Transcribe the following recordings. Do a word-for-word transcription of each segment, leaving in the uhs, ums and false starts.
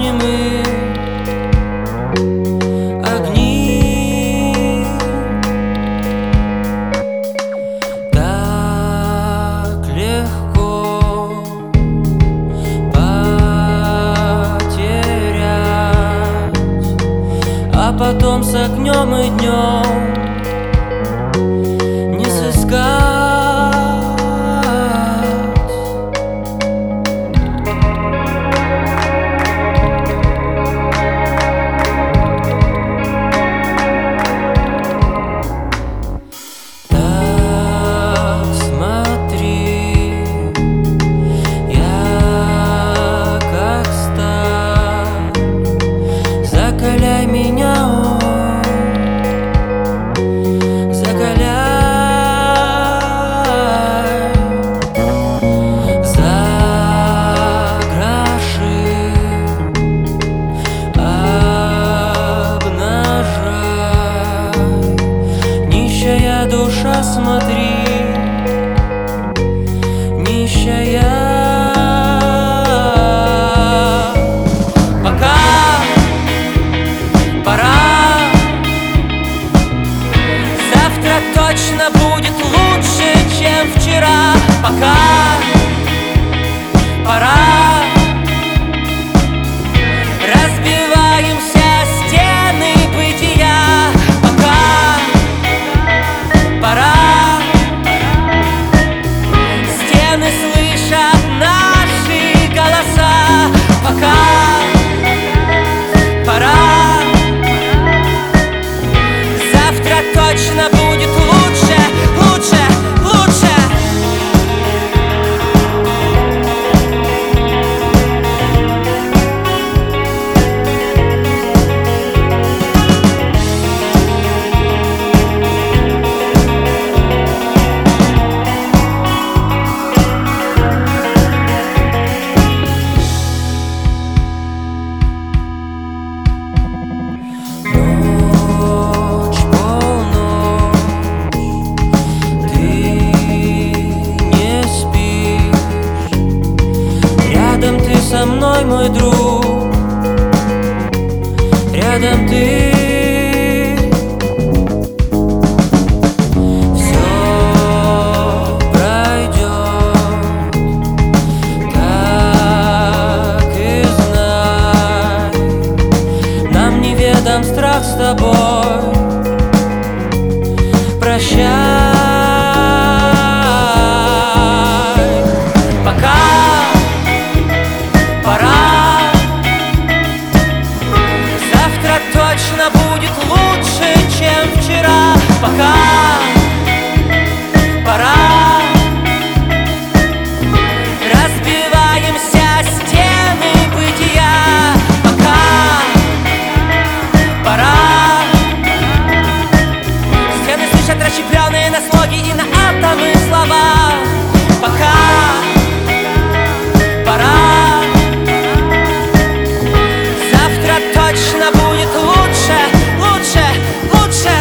немы огни. Так легко потерять, а потом с огнем и днем не сыскать. Закаляй меня, о, закаляй. За гроши обнажай, нищая душа, смотри, нищая. Точно будет лучше, чем вчера. Пока пора. Разбиваемся стены бытия. Пока пора. Стены слышат наши голоса. Пока пора. Завтра точно будет лучше, лучше, лучше. Со мной, мой друг, рядом ты. Все пройдет, так и знай. Нам неведом страх с тобой. Прощай. Пока пора. Завтра точно будет лучше, чем вчера. Пока пора. Разбиваемся стены бытия. Пока пора. Стены слышат расщепленные на слоги и на атомы слова. Пока пора. Точно будет лучше, лучше, лучше.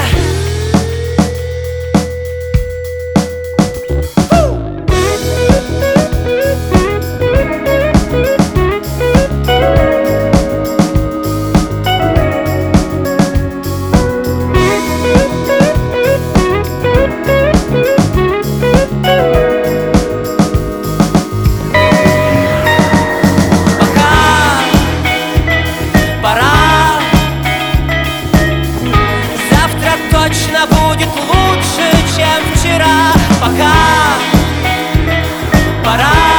Точно будет лучше, чем вчера. Пока пора.